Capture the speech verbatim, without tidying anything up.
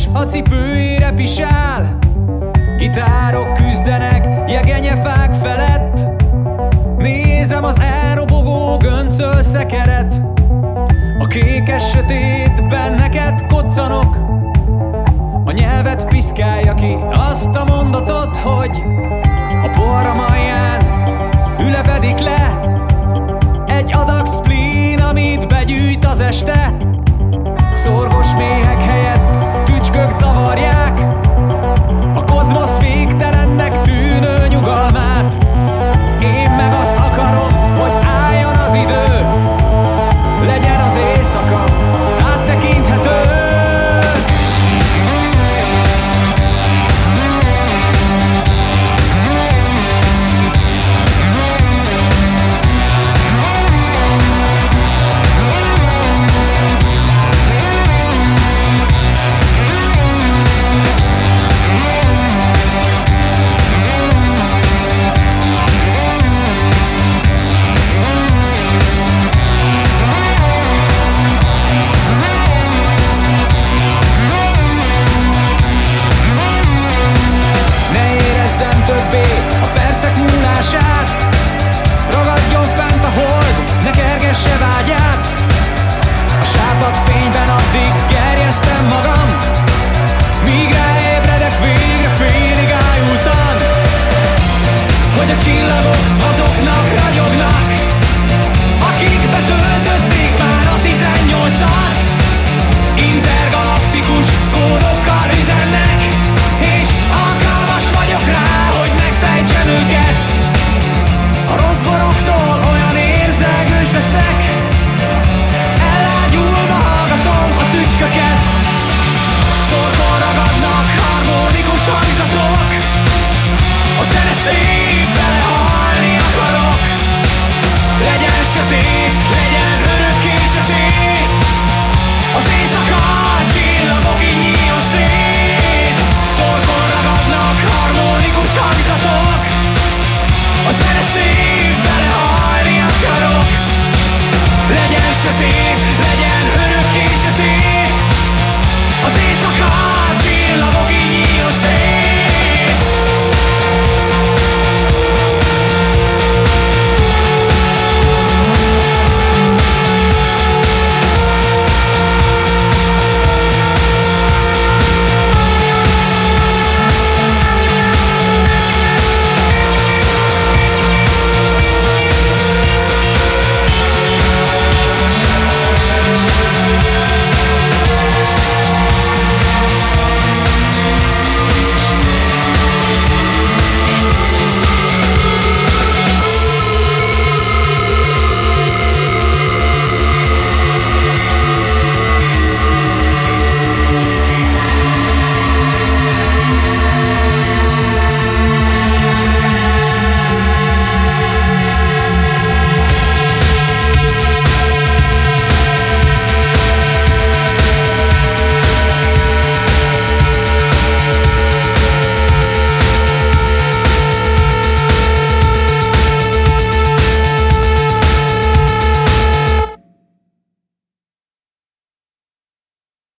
és a cipőire pisál. Gitárok küzdenek jegenyefák felett. Nézem az elrobogó göncöl szekeret. A kékes sötétben neked koccanok. A nyelvet piszkálja ki azt a mondatot, hogy a porram alján ülepedik le egy adag spleen, amit begyűjt az este. Szorgos méhek helyett tücskök zavarják a kozmosz végtelennek tűnő nyugalmát. Én meg azt akarom, hogy álljon az idő, legyen az éjszaka áttekinthető. A percek múlását, ragadjon fent a hold, ne kergesse vágyát. A sápadt fényben addig gerjesztem magam, míg ráébredek végre félig ájultan, hogy a csillagok azoknak ragyognak, akik betöltötték már a tizennyolcat. Intergalaktikus kódokkal üzennek, és alkalmas vagyok rá, hogy megfejtsem őket. A rossz boroktól olyan érzelgős leszek, ellágyulva hallgatom a tücsköket. Torkon ragadnak harmonikus hangzatok, a zene szép, belehalni akarok. Legyen sötét,